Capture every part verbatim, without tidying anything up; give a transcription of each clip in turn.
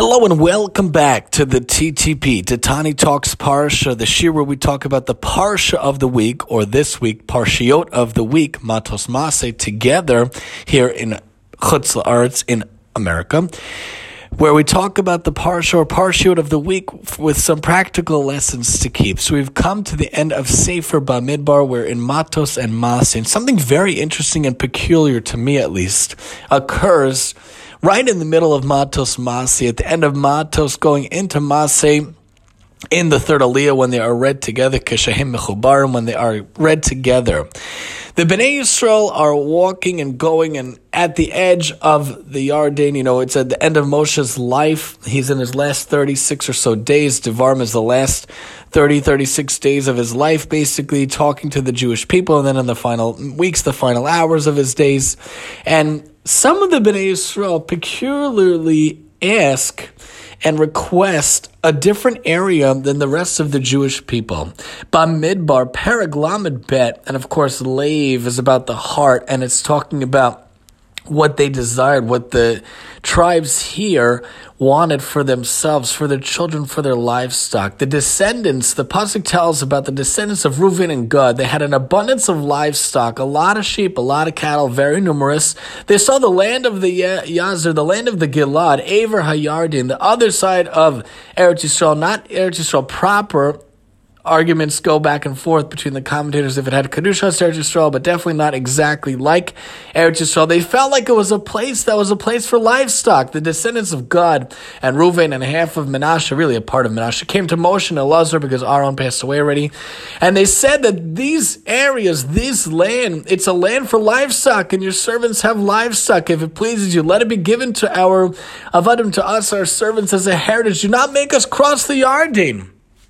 Hello and welcome back to the T T P, to Tani Talks Parsha, the shir where we talk about the Parsha of the week, or this week, Parshiot of the week, Matos Maseh, together here in Chutz La'aretz in America, where we talk about the Parsha or Parshiot of the week with some practical lessons to keep. So we've come to the end of Sefer Bamidbar, where in Matos and Maseh, and something very interesting and peculiar to me at least, occurs right in the middle of Matos Maseh, at the end of Matos, going into Maseh, in the third Aliyah, when they are read together, Keshahim Mechubarim, when they are read together. The Bnei Yisrael are walking and going, and at the edge of the Yarden, you know, it's at the end of Moshe's life. He's in his last thirty-six or so days. Devarim is the last thirty, thirty-six days of his life, basically talking to the Jewish people, and then in the final weeks, the final hours of his days. And some of the Bnei Yisrael peculiarly ask and request a different area than the rest of the Jewish people. Bamidbar, Perek Lamed Bet, and of course Leiv is about the heart, and it's talking about what they desired, what the tribes here wanted for themselves, for their children, for their livestock. The descendants, the pasuk tells about the descendants of Reuven and Gad. They had an abundance of livestock, a lot of sheep, a lot of cattle, very numerous. They saw the land of the Yazir, the land of the Gilad, Aver Hayardin, the other side of Eretz Yisrael, not Eretz Yisrael proper. Arguments go back and forth between the commentators if it had Kedushas Eretz Yisrael, but definitely not exactly like Eretz Yisrael. They felt like it was a place that was a place for livestock. The descendants of Gad and Reuven and half of Menashe, really a part of Menashe, came to Moshe and Elazar because Aaron passed away already. And they said that these areas, this land, it's a land for livestock, and your servants have livestock. If it pleases you, let it be given to our Avadim, to us, our servants, as a heritage. Do not make us cross the Yarden.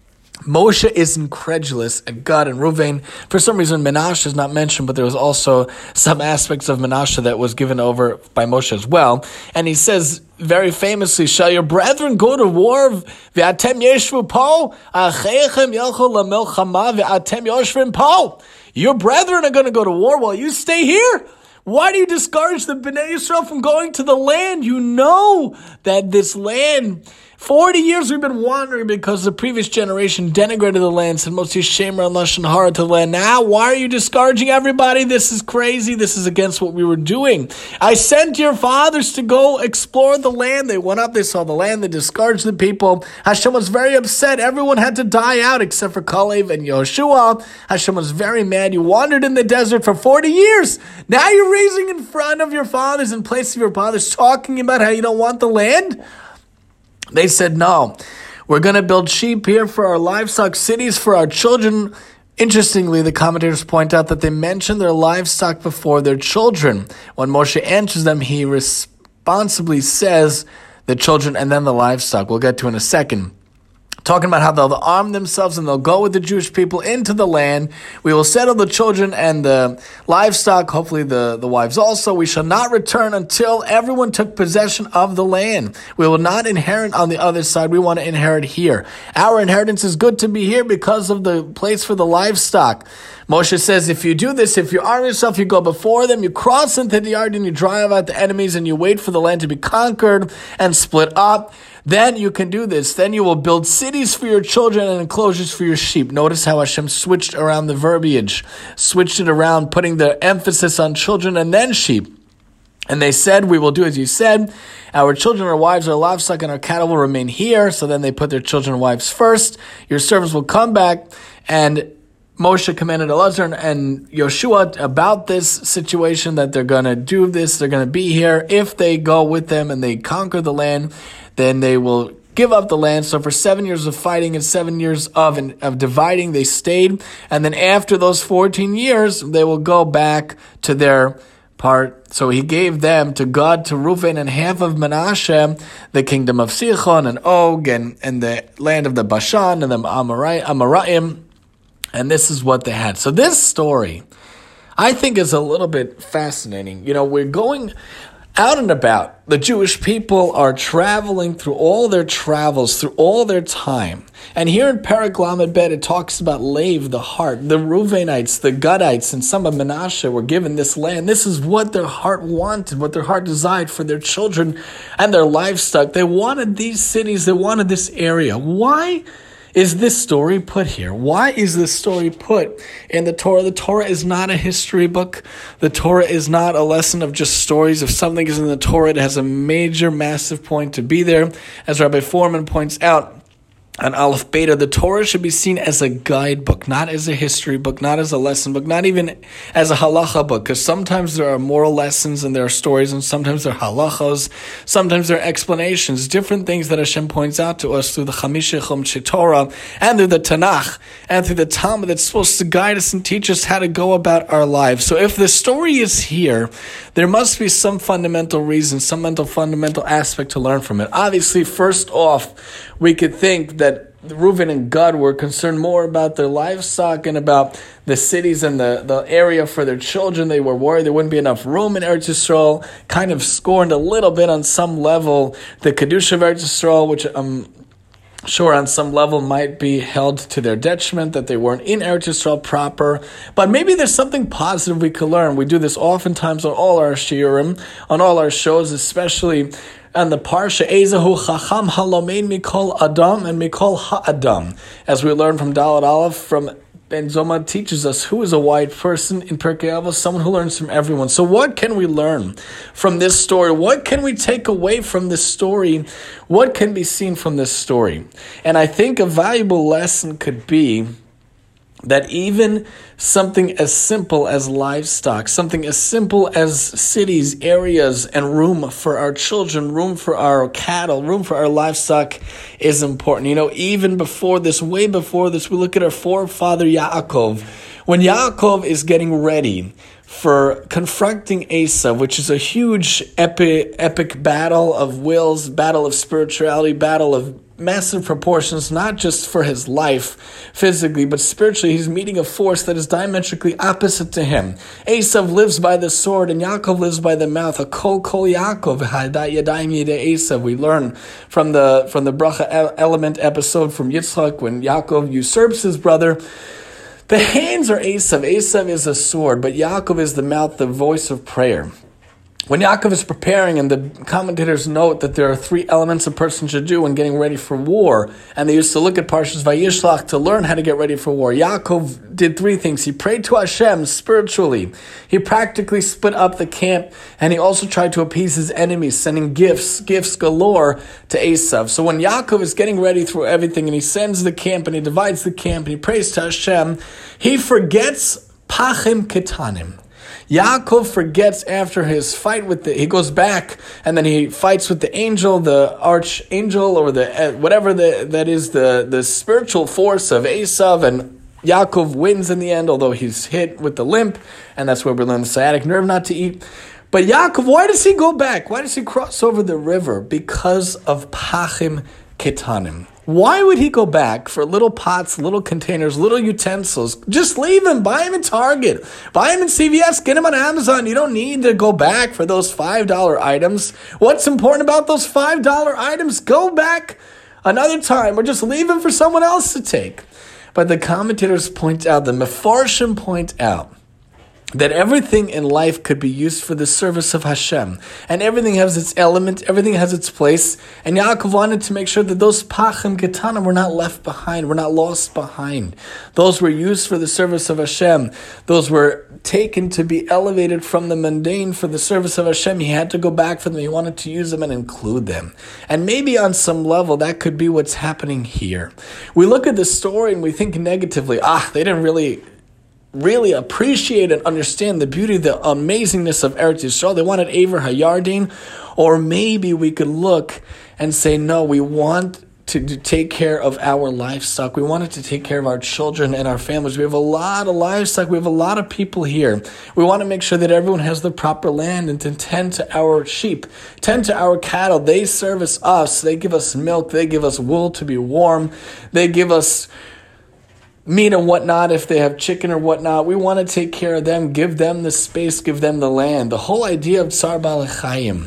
Moshe is incredulous at Gad and Reuven. For some reason, Menashe is not mentioned, but there was also some aspects of Menashe that was given over by Moshe as well. And he says very famously, "Shall your brethren go to war? Ve'atem yeshvu po, acheichem yelchu lamilchama ve'atem yoshvim po." Your brethren are going to go to war while you stay here. Why do you discourage the Bnei Yisrael from going to the land? You know that this land, forty years we've been wandering because the previous generation denigrated the land, said Motzi Shemer and Lashon Hara to the land. Now, why are you discouraging everybody? This is crazy. This is against what we were doing. I sent your fathers to go explore the land. They went up, they saw the land, they discouraged the people. Hashem was very upset. Everyone had to die out except for Kalev and Yoshua. Hashem was very mad. You wandered in the desert for forty years. Now you're raising in front of your fathers, in place of your fathers, talking about how you don't want the land? They said, no, we're going to build sheep here for our livestock, cities for our children. Interestingly, the commentators point out that they mention their livestock before their children. When Moshe answers them, he responsibly says the children and then the livestock. We'll get to in a second. Talking about how they'll arm themselves and they'll go with the Jewish people into the land. We will settle the children and the livestock, hopefully the, the wives also. We shall not return until everyone took possession of the land. We will not inherit on the other side. We want to inherit here. Our inheritance is good to be here because of the place for the livestock. Moshe says, if you do this, if you arm yourself, you go before them, you cross into the Yarden, you drive out the enemies, and you wait for the land to be conquered and split up, then you can do this. Then you will build cities for your children and enclosures for your sheep. Notice how Hashem switched around the verbiage, switched it around, putting the emphasis on children and then sheep. And they said, we will do as you said. Our children, our wives, our livestock, and our cattle will remain here. So then they put their children and wives first. Your servants will come back. And Moshe commanded Elazar and Yoshua about this situation, that they're going to do this, they're going to be here. If they go with them and they conquer the land, then they will give up the land. So for seven years of fighting and seven years of of dividing, they stayed. And then after those fourteen years, they will go back to their part. So he gave them to Gad, to Reuven, and half of Menashe, the kingdom of Sichon and Og, and, and the land of the Bashan and the Amorai, Amoraim. And this is what they had. So this story, I think, is a little bit fascinating. You know, we're going, out and about. The Jewish people are traveling through all their travels, through all their time. And here in Perek Lamed Bet, it talks about Lev, the heart. The Reuvenites, the Gadites, and some of Menashe were given this land. This is what their heart wanted, what their heart desired for their children and their livestock. They wanted these cities, they wanted this area. Why is this story put here? Why is this story put in the Torah? The Torah is not a history book. The Torah is not a lesson of just stories. If something is in the Torah, it has a major, massive point to be there. As Rabbi Foreman points out, on Aleph Beta, the Torah should be seen as a guidebook, not as a history book, not as a lesson book, not even as a halacha book, because sometimes there are moral lessons and there are stories, and sometimes there are halachos, sometimes there are explanations, different things that Hashem points out to us through the Chamisha Chumshei Torah and through the Tanakh and through the Talmud that's supposed to guide us and teach us how to go about our lives. So if the story is here, there must be some fundamental reason, some mental fundamental aspect to learn from it. Obviously, first off, we could think that Reuven and Gad were concerned more about their livestock and about the cities and the, the area for their children. They were worried there wouldn't be enough room in Eretz Yisrael, kind of scorned a little bit on some level the Kedusha of Eretz Yisrael, which I'm sure on some level might be held to their detriment, that they weren't in Eretz Yisrael proper. But maybe there's something positive we could learn. We do this oftentimes on all our shiurim, on all our shows, especially and the Parsha, Ezahu Chacham Halomein Mikol Adam and Mikol Ha'adam. As we learn from Dalet Aleph, from Ben Zoma teaches us who is a wise person in Pirkei Avos, someone who learns from everyone. So what can we learn from this story? What can we take away from this story? What can be seen from this story? And I think a valuable lesson could be that even something as simple as livestock, something as simple as cities, areas, and room for our children, room for our cattle, room for our livestock is important. You know, even before this, way before this, we look at our forefather Yaakov. When Yaakov is getting ready for confronting Esav, which is a huge epic, epic battle of wills, battle of spirituality, battle of massive proportions, not just for his life physically, but spiritually. He's meeting a force that is diametrically opposite to him. Esav lives by the sword, and Yaakov lives by the mouth. A kol kol Yaakov, hadat yadayim yedei Esav. We learn from the from the bracha element episode from Yitzchak when Yaakov usurps his brother. The hands are Esav. Esav is a sword, but Yaakov is the mouth, the voice of prayer. When Yaakov is preparing, and the commentators note that there are three elements a person should do when getting ready for war, and they used to look at Parshas Vayishlach to learn how to get ready for war. Yaakov did three things. He prayed to Hashem spiritually. He practically split up the camp, and he also tried to appease his enemies, sending gifts, gifts galore to Esav. So when Yaakov is getting ready through everything, and he sends the camp, and he divides the camp, and he prays to Hashem, he forgets Pachim Ketanim. Yaakov forgets after his fight with the, he goes back and then he fights with the angel, the archangel, or the uh, whatever the, that is the, the spiritual force of Esav, and Yaakov wins in the end, although he's hit with the limp, and that's where we learn the sciatic nerve not to eat. But Yaakov, why does he go back? Why does he cross over the river? Because of Pachim Ketanim. Why would he go back for little pots, little containers, little utensils? Just leave him. Buy him in Target. Buy him in C V S. Get him on Amazon. You don't need to go back for those five dollar items. What's important about those five dollar items? Go back another time, or just leave him for someone else to take. But the commentators point out, the Mefarshim point out, that everything in life could be used for the service of Hashem. And everything has its element, everything has its place. And Yaakov wanted to make sure that those Pachim Ketanim were not left behind, were not lost behind. Those were used for the service of Hashem. Those were taken to be elevated from the mundane for the service of Hashem. He had to go back for them. He wanted to use them and include them. And maybe on some level, that could be what's happening here. We look at the story and we think negatively, ah, they didn't really... really appreciate and understand the beauty, the amazingness of Eretz Yisrael. They wanted Aver Hayardin. Or maybe we could look and say, no, we want to, to take care of our livestock. We wanted to take care of our children and our families. We have a lot of livestock. We have a lot of people here. We want to make sure that everyone has the proper land and to tend to our sheep, tend to our cattle. They service us. They give us milk. They give us wool to be warm. They give us meat and whatnot, if they have chicken or whatnot, we want to take care of them, give them the space, give them the land. The whole idea of Tsar Baalei Chayim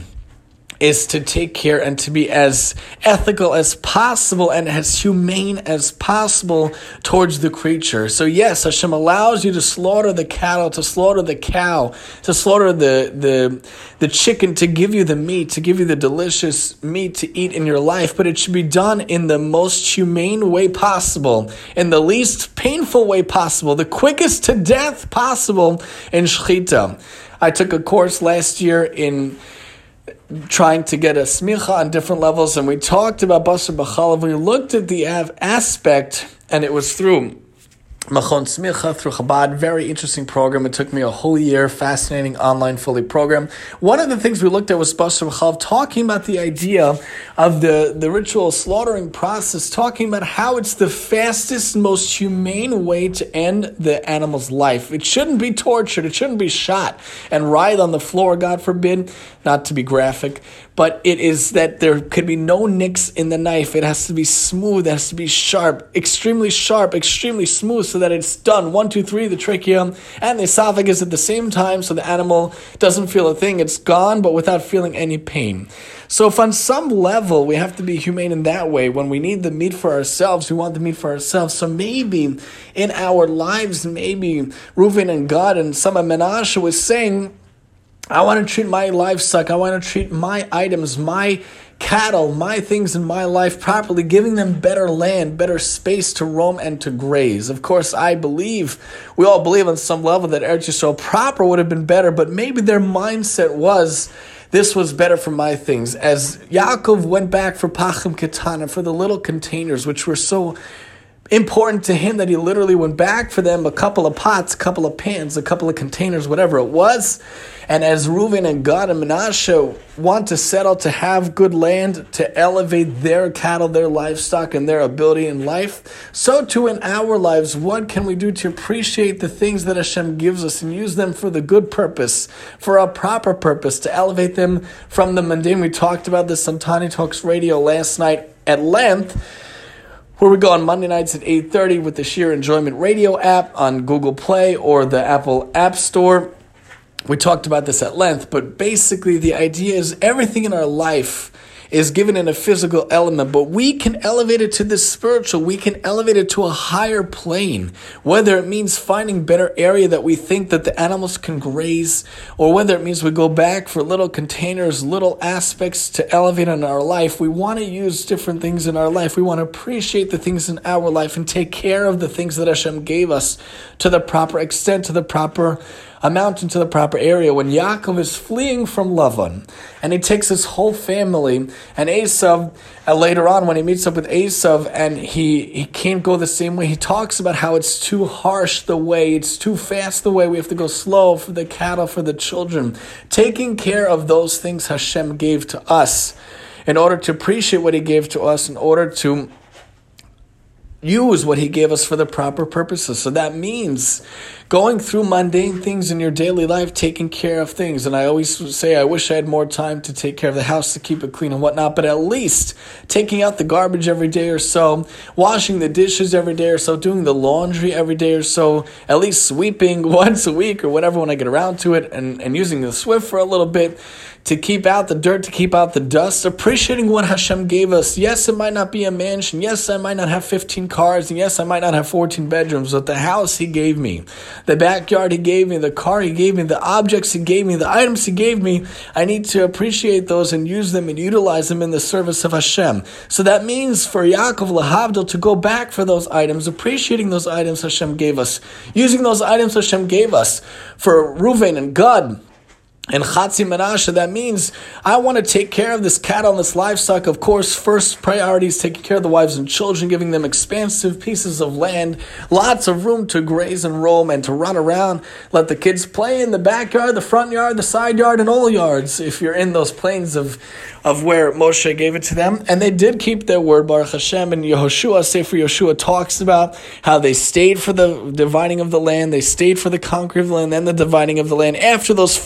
is to take care and to be as ethical as possible and as humane as possible towards the creature. So yes, Hashem allows you to slaughter the cattle, to slaughter the cow, to slaughter the, the, the chicken, to give you the meat, to give you the delicious meat to eat in your life, but it should be done in the most humane way possible, in the least painful way possible, the quickest to death possible in Shechita. I took a course last year in trying to get a smicha on different levels, and we talked about basar b'chalav. We looked at the aspect, and it was through Machon Smicha, through Chabad. Very interesting program. It took me a whole year. Fascinating online fully program. One of the things we looked at was basar b'chalav, talking about the idea of the, the ritual slaughtering process, talking about how it's the fastest, most humane way to end the animal's life. It shouldn't be tortured. It shouldn't be shot and writhed on the floor, God forbid, not to be graphic, but it is that there could be no nicks in the knife. It has to be smooth. It has to be sharp, extremely sharp, extremely smooth, so that it's done. One, two, three, the trachea and the esophagus at the same time, so the animal doesn't feel a thing. It's gone, but without feeling any pain. So if on some level we have to be humane in that way, when we need the meat for ourselves, we want the meat for ourselves. So maybe in our lives, maybe Reuven and God and some of Menashe was saying, I want to treat my livestock, I want to treat my items, my cattle, my things in my life properly, giving them better land, better space to roam and to graze. Of course, I believe, we all believe on some level that Eretz Yisrael proper would have been better, but maybe their mindset was, this was better for my things. As Yaakov went back for Pachim Ketana, for the little containers, which were so important to him that he literally went back for them, a couple of pots, a couple of pans, a couple of containers, whatever it was. And as Reuven and Gad and Menashe want to settle, to have good land, to elevate their cattle, their livestock, and their ability in life, so too in our lives, what can we do to appreciate the things that Hashem gives us and use them for the good purpose, for a proper purpose, to elevate them from the mundane? We talked about this on Tani Talks Radio last night at length, where we go on Monday nights at eight thirty with the Sheer Enjoyment Radio app on Google Play or the Apple App Store. We talked about this at length, but basically the idea is everything in our life is given in a physical element, but we can elevate it to the spiritual. We can elevate it to a higher plane, whether it means finding better area that we think that the animals can graze, or whether it means we go back for little containers, little aspects to elevate in our life. We want to use different things in our life. We want to appreciate the things in our life and take care of the things that Hashem gave us to the proper extent, to the proper amount, into the proper area. When Yaakov is fleeing from Lavan, and he takes his whole family, and Esav, uh, later on when he meets up with Esav, and he, he can't go the same way, he talks about how it's too harsh the way, it's too fast the way, we have to go slow for the cattle, for the children. Taking care of those things Hashem gave to us, in order to appreciate what he gave to us, in order to use what he gave us for the proper purposes. So that means going through mundane things in your daily life, taking care of things. And I always say, I wish I had more time to take care of the house, to keep it clean and whatnot, but at least taking out the garbage every day or so, washing the dishes every day or so, doing the laundry every day or so, at least sweeping once a week or whatever when I get around to it, and, and using the Swift for a little bit, to keep out the dirt, to keep out the dust, appreciating what Hashem gave us. Yes, it might not be a mansion. Yes, I might not have fifteen cars. And yes, I might not have fourteen bedrooms, but the house he gave me, the backyard he gave me, the car he gave me, the objects he gave me, the items he gave me, I need to appreciate those and use them and utilize them in the service of Hashem. So that means for Yaakov Lahavdil to go back for those items, appreciating those items Hashem gave us, using those items Hashem gave us. For Reuven and Gad and Chatzi Menashe, that means I want to take care of this cattle and this livestock. Of course, first priority is taking care of the wives and children, giving them expansive pieces of land, lots of room to graze and roam and to run around. Let the kids play in the backyard, the front yard, the side yard, and all yards, if you're in those plains of of where Moshe gave it to them. And they did keep their word, Baruch Hashem. And Yehoshua, Sefer Yehoshua, talks about how they stayed for the dividing of the land, they stayed for the conquering of the land, and the dividing of the land. After those fourteen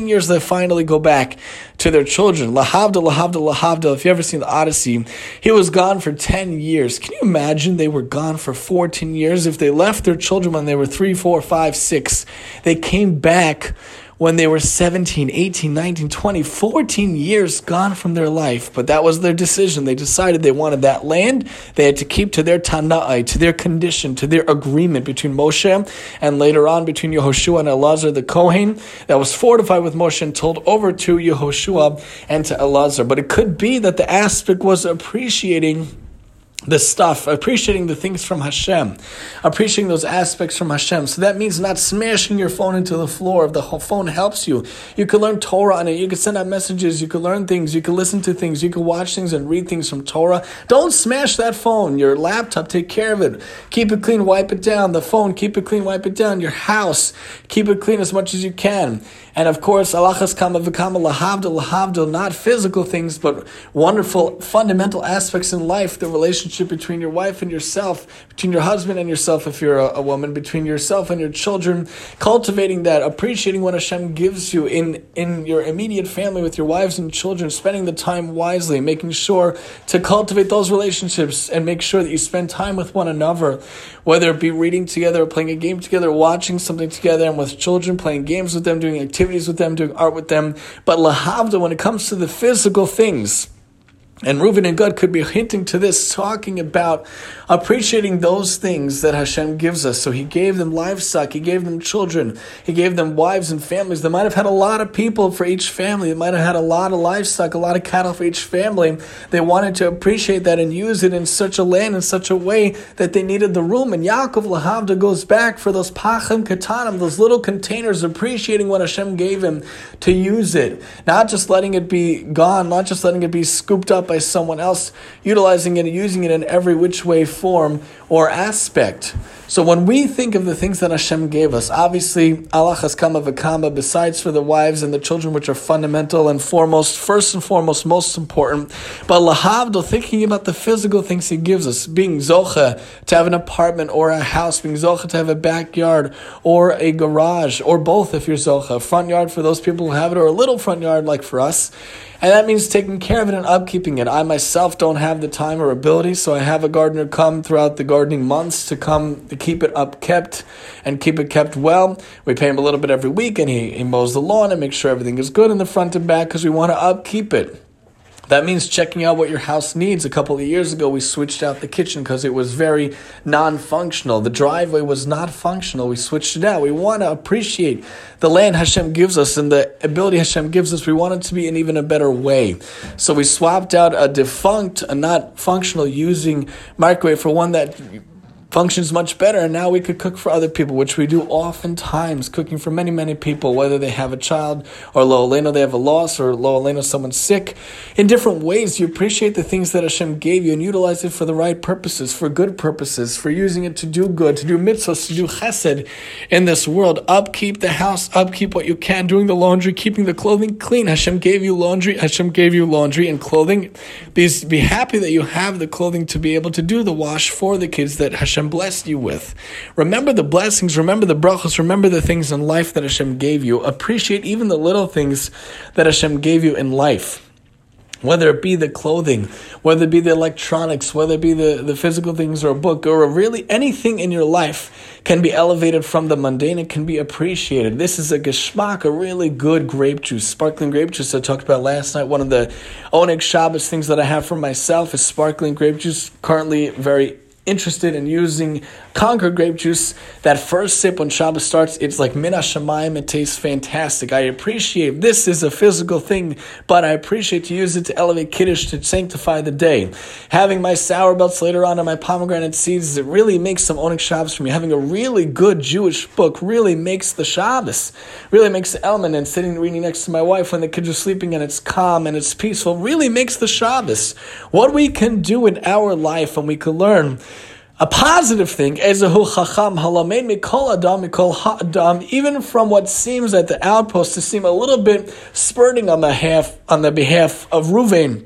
years, they finally go back to their children. Lahavda, lahavda, lahavda. If you ever seen the Odyssey, he was gone for ten years. Can you imagine they were gone for fourteen years? If they left their children when they were three, four, five, six, they came back when they were seventeen, eighteen, nineteen, twenty, fourteen years gone from their life. But that was their decision. They decided they wanted that land. They had to keep to their tanai, to their condition, to their agreement between Moshe and later on between Yehoshua and Elazar the Kohen. That was fortified with Moshe and told over to Yehoshua and to Elazar. But it could be that the aspect was appreciating the stuff, appreciating the things from Hashem, appreciating those aspects from Hashem. So that means not smashing your phone into the floor. If the phone helps you, you can learn Torah on it. You can send out messages. You can learn things. You can listen to things. You can watch things and read things from Torah. Don't smash that phone. Your laptop, take care of it. Keep it clean, wipe it down. The phone, keep it clean, wipe it down. Your house, keep it clean as much as you can. And of course, alachas kama v'kama lahavdil, lahavdil, not physical things, but wonderful fundamental aspects in life, the relationship between your wife and yourself, between your husband and yourself if you're a, a woman, between yourself and your children, cultivating that, appreciating what Hashem gives you in, in your immediate family with your wives and children, spending the time wisely, making sure to cultivate those relationships and make sure that you spend time with one another, whether it be reading together, playing a game together, watching something together, and with children, playing games with them, doing activities with them, doing art with them. But lahavda, when it comes to the physical things, and Reuven and Gad could be hinting to this, talking about appreciating those things that Hashem gives us. So he gave them livestock, he gave them children, he gave them wives and families. They might have had a lot of people for each family. They might have had a lot of livestock, a lot of cattle for each family. They wanted to appreciate that and use it in such a land, in such a way that they needed the room. And Yaakov Lahavda goes back for those pachim katanim, those little containers, appreciating what Hashem gave him to use it. Not just letting it be gone, not just letting it be scooped up by someone else, utilizing it and using it in every which way, form, or aspect. So when we think of the things that Hashem gave us, obviously, alachas kama v'kama, besides for the wives and the children, which are fundamental and foremost, first and foremost, most important, but lahavdil, thinking about the physical things he gives us, being zocha to have an apartment or a house, being zocha to have a backyard or a garage, or both if you're zocha, a front yard for those people who have it, or a little front yard like for us. And that means taking care of it and upkeeping it. I myself don't have the time or ability, so I have a gardener come throughout the gardening months to come to keep it upkept and keep it kept well. We pay him a little bit every week, and he, he mows the lawn and makes sure everything is good in the front and back because we want to upkeep it. That means checking out what your house needs. A couple of years ago, we switched out the kitchen because it was very non-functional. The driveway was not functional. We switched it out. We want to appreciate the land Hashem gives us and the ability Hashem gives us. We want it to be in even a better way. So we swapped out a defunct, a not functional using microwave for one that functions much better, and now we could cook for other people, which we do oftentimes, cooking for many, many people, whether they have a child, or lo aleinu, they have a loss, or lo aleinu, someone's sick. In different ways, you appreciate the things that Hashem gave you and utilize it for the right purposes, for good purposes, for using it to do good, to do mitzvahs, to do chesed in this world. Upkeep the house, upkeep what you can, doing the laundry, keeping the clothing clean. Hashem gave you laundry, Hashem gave you laundry and clothing. Be, be happy that you have the clothing to be able to do the wash for the kids that Hashem blessed you with. Remember the blessings, remember the brachos, remember the things in life that Hashem gave you. Appreciate even the little things that Hashem gave you in life. Whether it be the clothing, whether it be the electronics, whether it be the, the physical things or a book, or really anything in your life can be elevated from the mundane. It can be appreciated. This is a geschmack, a really good grape juice, sparkling grape juice I talked about last night. One of the Oneg Shabbos things that I have for myself is sparkling grape juice. Currently very interested in using Concord grape juice. That first sip when Shabbos starts, it's like min hashamayim. It tastes fantastic. I appreciate this is a physical thing, but I appreciate to use it to elevate Kiddush, to sanctify the day. Having my sour belts later on and my pomegranate seeds, it really makes some Oneg Shabbos for me. Having a really good Jewish book really makes the Shabbos, really makes the element, and sitting reading next to my wife when the kids are sleeping and it's calm and it's peaceful really makes the Shabbos. What we can do in our life, and we can learn a positive thing, ezehu chacham halamed mikol adam mikol ha'adam, even from what seems at the outpost to seem a little bit spurting on the half on the behalf of Reuven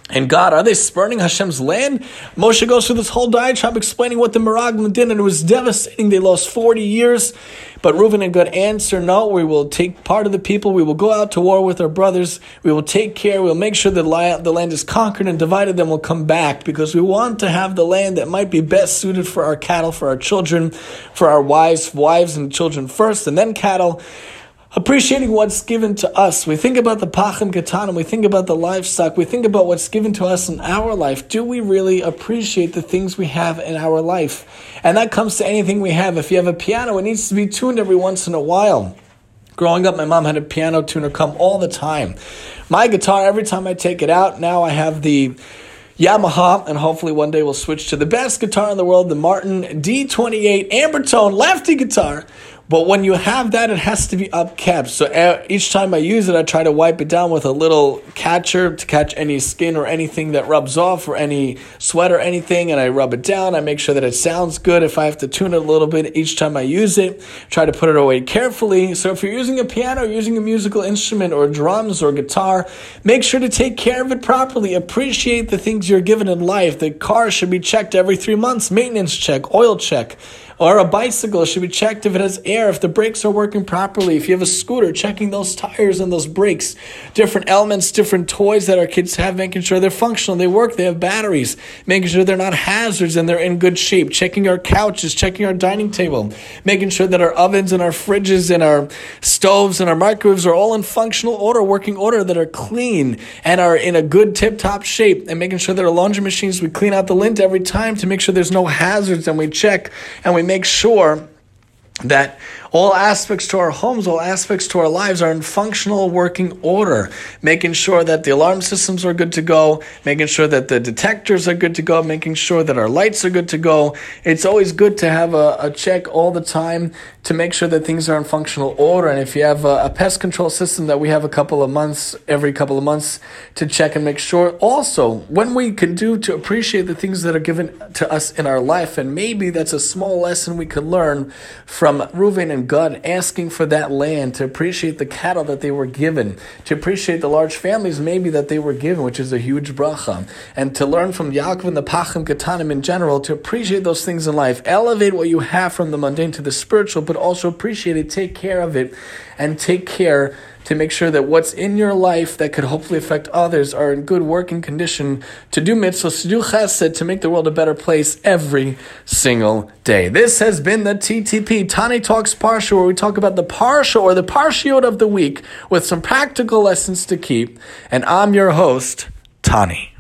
And God, are they spurning Hashem's land? Moshe goes through this whole diatribe explaining what the Meraglim did, and it was devastating. They lost forty years. But Reuven and Gad answer, no, we will take part of the people. We will go out to war with our brothers. We will take care. We'll make sure that the land is conquered and divided. Then we'll come back because we want to have the land that might be best suited for our cattle, for our children, for our wives, wives and children first, and then cattle. Appreciating what's given to us. We think about the Pachim Ketanim, we think about the livestock, we think about what's given to us in our life. Do we really appreciate the things we have in our life? And that comes to anything we have. If you have a piano, it needs to be tuned every once in a while. Growing up, my mom had a piano tuner come all the time. My guitar, every time I take it out, now I have the Yamaha, and hopefully one day we'll switch to the best guitar in the world, the Martin D twenty-eight Ambertone lefty guitar. But when you have that, it has to be upkept. So each time I use it, I try to wipe it down with a little catcher to catch any skin or anything that rubs off or any sweat or anything. And I rub it down. I make sure that it sounds good. If I have to tune it a little bit each time I use it, try to put it away carefully. So if you're using a piano, or using a musical instrument or drums or guitar, make sure to take care of it properly. Appreciate the things you're given in life. The car should be checked every three months, maintenance check, oil check. Or a bicycle should be checked if it has air, if the brakes are working properly. If you have a scooter, checking those tires and those brakes. Different elements, different toys that our kids have, making sure they're functional, they work, they have batteries. Making sure they're not hazards and they're in good shape. Checking our couches, checking our dining table. Making sure that our ovens and our fridges and our stoves and our microwaves are all in functional order, working order, that are clean and are in a good tip-top shape. And making sure that our laundry machines, we clean out the lint every time to make sure there's no hazards, and we check and we make sure that all aspects to our homes, all aspects to our lives are in functional working order, making sure that the alarm systems are good to go, making sure that the detectors are good to go, making sure that our lights are good to go. It's always good to have a, a check all the time to make sure that things are in functional order. And if you have a, a pest control system that we have a couple of months, every couple of months to check and make sure. Also, when we can do to appreciate the things that are given to us in our life, and maybe that's a small lesson we could learn from Reuven and Gad, asking for that land, to appreciate the cattle that they were given, to appreciate the large families maybe that they were given, which is a huge bracha, and to learn from Yaakov and the Pachim Ketanim in general, to appreciate those things in life, elevate what you have from the mundane to the spiritual, but also appreciate it, take care of it, and take care to make sure that what's in your life that could hopefully affect others are in good working condition to do mitzvahs, to do chesed, to make the world a better place every single day. This has been the T T P, Tani Talks Parsha, where we talk about the Parsha or the Parshiot of the week with some practical lessons to keep. And I'm your host, Tani.